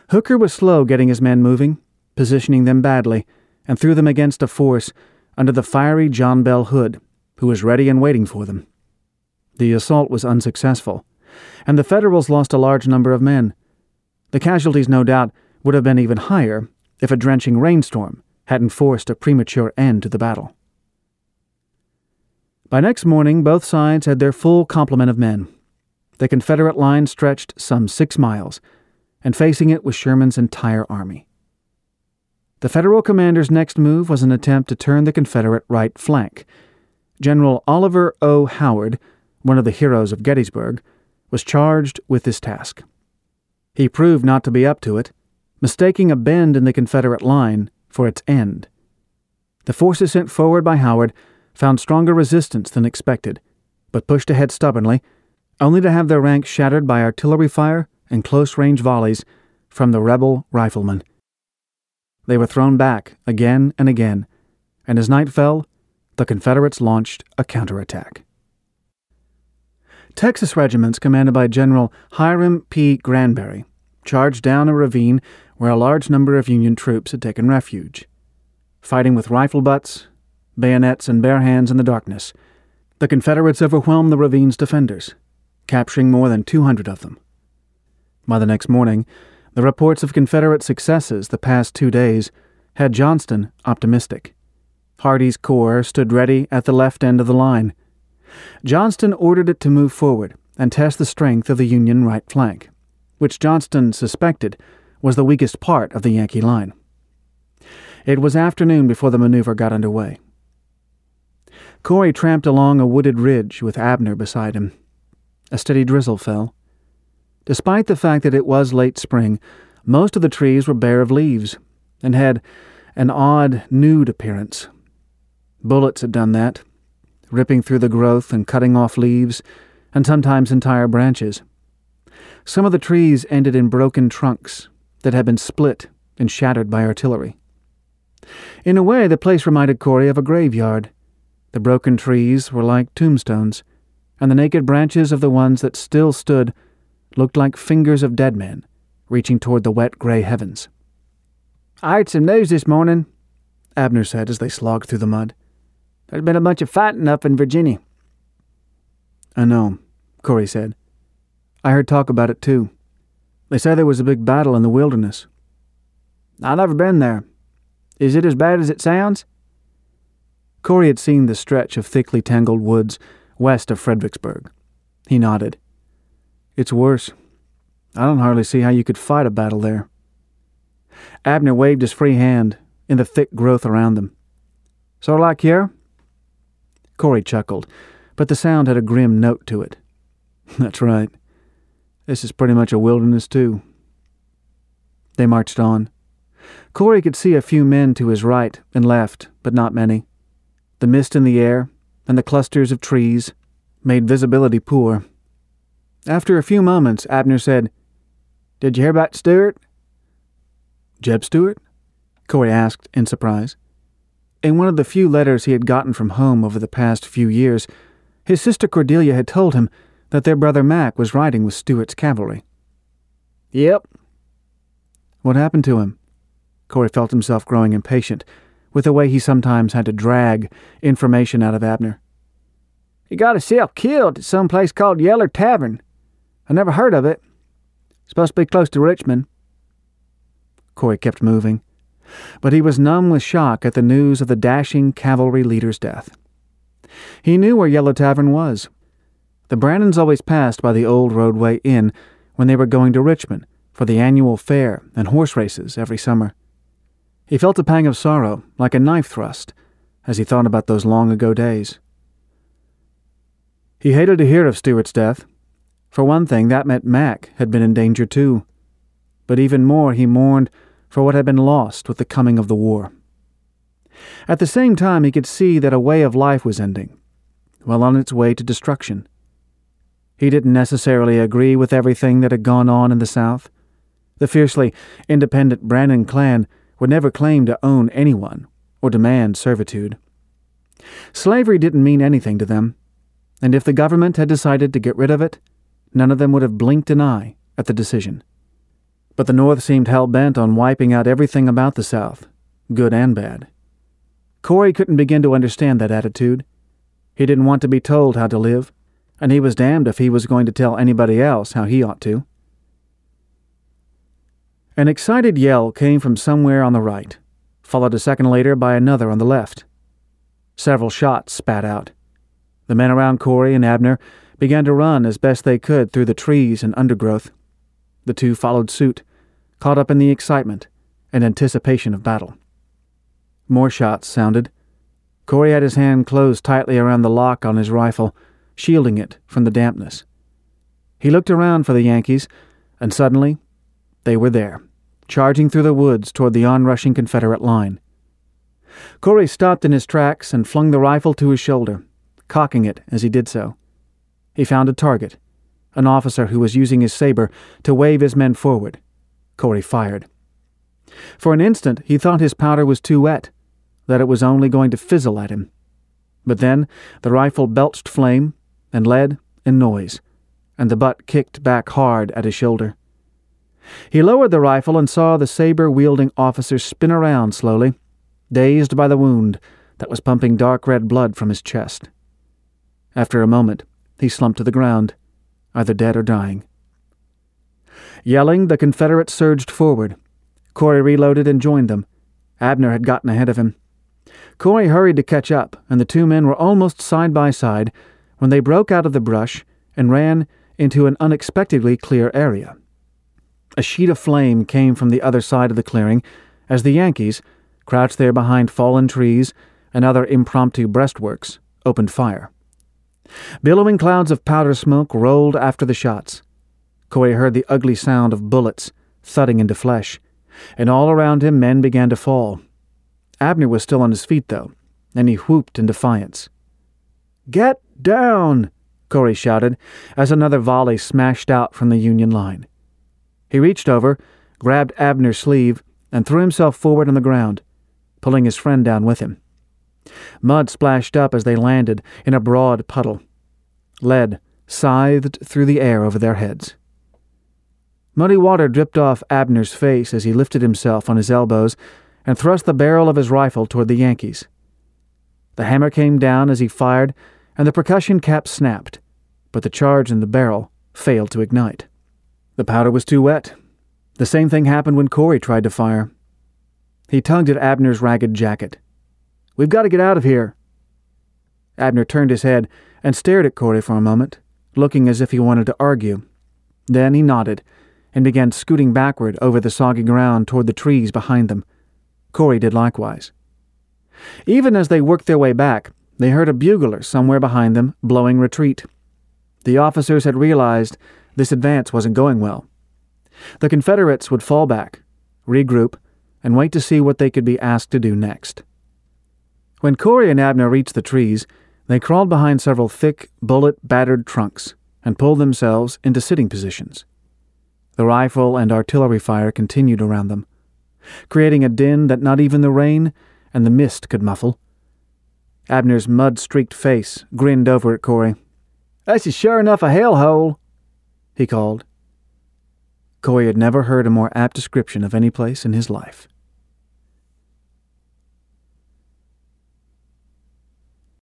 Hooker was slow getting his men moving, positioning them badly, and threw them against a force under the fiery John Bell Hood, who was ready and waiting for them. The assault was unsuccessful, and the Federals lost a large number of men. The casualties, no doubt, would have been even higher if a drenching rainstorm hadn't forced a premature end to the battle. By next morning, both sides had their full complement of men. The Confederate line stretched some 6 miles, and facing it was Sherman's entire army. The Federal commander's next move was an attempt to turn the Confederate right flank. General Oliver O. Howard, one of the heroes of Gettysburg, was charged with this task. He proved not to be up to it, mistaking a bend in the Confederate line for its end. The forces sent forward by Howard found stronger resistance than expected, but pushed ahead stubbornly, only to have their ranks shattered by artillery fire and close-range volleys from the rebel riflemen. They were thrown back again and again, and as night fell, the Confederates launched a counterattack. Texas regiments commanded by General Hiram P. Granberry charged down a ravine where a large number of Union troops had taken refuge. Fighting with rifle butts, bayonets, and bare hands in the darkness, the Confederates overwhelmed the ravine's defenders, capturing more than 200 of them. By the next morning, the reports of Confederate successes the past 2 days had Johnston optimistic. Hardee's corps stood ready at the left end of the line. Johnston ordered it to move forward and test the strength of the Union right flank, which Johnston suspected was the weakest part of the Yankee line. It was afternoon before the maneuver got underway. Corey tramped along a wooded ridge with Abner beside him. A steady drizzle fell. Despite the fact that it was late spring, most of the trees were bare of leaves and had an odd, nude appearance. Bullets had done that, ripping through the growth and cutting off leaves, and sometimes entire branches. Some of the trees ended in broken trunks that had been split and shattered by artillery. In a way, the place reminded Corey of a graveyard. The broken trees were like tombstones, and the naked branches of the ones that still stood looked like fingers of dead men reaching toward the wet gray heavens. "I heard some news this morning," Abner said as they slogged through the mud. "There's been a bunch of fighting up in Virginia." "I know," Corey said. "I heard talk about it too. They say there was a big battle in the wilderness." "I've never been there. Is it as bad as it sounds?" Corey had seen the stretch of thickly tangled woods west of Fredericksburg. He nodded. "It's worse. I don't hardly see how you could fight a battle there." Abner waved his free hand in the thick growth around them. "Sort of like here?" Corey chuckled, but the sound had a grim note to it. "That's right. This is pretty much a wilderness, too." They marched on. Corey could see a few men to his right and left, but not many. The mist in the air and the clusters of trees made visibility poor. After a few moments, Abner said, "Did you hear about Stewart?" "Jeb Stuart?" Corey asked in surprise. In one of the few letters he had gotten from home over the past few years, his sister Cordelia had told him that their brother Mac was riding with Stuart's cavalry. "Yep." "What happened to him?" Corey felt himself growing impatient with the way he sometimes had to drag information out of Abner. "He got himself killed at some place called Yeller Tavern. I never heard of it. Supposed to be close to Richmond." Corey kept moving, but he was numb with shock at the news of the dashing cavalry leader's death. He knew where Yellow Tavern was. The Brannons always passed by the old roadway inn when they were going to Richmond for the annual fair and horse races every summer. He felt a pang of sorrow, like a knife thrust, as he thought about those long-ago days. He hated to hear of Stuart's death. For one thing, that meant Mac had been in danger too. But even more, he mourned for what had been lost with the coming of the war. At the same time, he could see that a way of life was ending, well on its way to destruction. He didn't necessarily agree with everything that had gone on in the South. The fiercely independent Brannon clan would never claim to own anyone or demand servitude. Slavery didn't mean anything to them, and if the government had decided to get rid of it, none of them would have blinked an eye at the decision. But the North seemed hell-bent on wiping out everything about the South, good and bad. Corey couldn't begin to understand that attitude. He didn't want to be told how to live, and he was damned if he was going to tell anybody else how he ought to. An excited yell came from somewhere on the right, followed a second later by another on the left. Several shots spat out. The men around Corey and Abner began to run as best they could through the trees and undergrowth. The two followed suit, caught up in the excitement and anticipation of battle. More shots sounded. Corey had his hand closed tightly around the lock on his rifle, shielding it from the dampness. He looked around for the Yankees, and suddenly they were there, charging through the woods toward the onrushing Confederate line. Corey stopped in his tracks and flung the rifle to his shoulder, cocking it as he did so. He found a target, an officer who was using his saber to wave his men forward. Corey fired. For an instant he thought his powder was too wet, that it was only going to fizzle at him. But then the rifle belched flame and lead and noise, and the butt kicked back hard at his shoulder. He lowered the rifle and saw the saber-wielding officer spin around slowly, dazed by the wound that was pumping dark red blood from his chest. After a moment, he slumped to the ground, either dead or dying. Yelling, the Confederates surged forward. Corey reloaded and joined them. Abner had gotten ahead of him. Corey hurried to catch up, and the two men were almost side by side when they broke out of the brush and ran into an unexpectedly clear area. A sheet of flame came from the other side of the clearing as the Yankees, crouched there behind fallen trees and other impromptu breastworks, opened fire. Billowing clouds of powder smoke rolled after the shots. Corey heard the ugly sound of bullets thudding into flesh, and all around him men began to fall. Abner was still on his feet, though, and he whooped in defiance. "Get down!" Corey shouted as another volley smashed out from the Union line. He reached over, grabbed Abner's sleeve, and threw himself forward on the ground, pulling his friend down with him. Mud splashed up as they landed in a broad puddle. Lead scythed through the air over their heads. Muddy water dripped off Abner's face as he lifted himself on his elbows and thrust the barrel of his rifle toward the Yankees. The hammer came down as he fired, and the percussion cap snapped, but the charge in the barrel failed to ignite. The powder was too wet. The same thing happened when Corey tried to fire. He tugged at Abner's ragged jacket. "We've got to get out of here." Abner turned his head and stared at Corey for a moment, looking as if he wanted to argue. Then he nodded and began scooting backward over the soggy ground toward the trees behind them. Corey did likewise. Even as they worked their way back, they heard a bugler somewhere behind them blowing retreat. The officers had realized this advance wasn't going well. The Confederates would fall back, regroup, and wait to see what they could be asked to do next. When Corey and Abner reached the trees, they crawled behind several thick, bullet-battered trunks and pulled themselves into sitting positions. The rifle and artillery fire continued around them, creating a din that not even the rain and the mist could muffle. Abner's mud-streaked face grinned over at Corey. "This is sure enough a hellhole," he called. Corey had never heard a more apt description of any place in his life.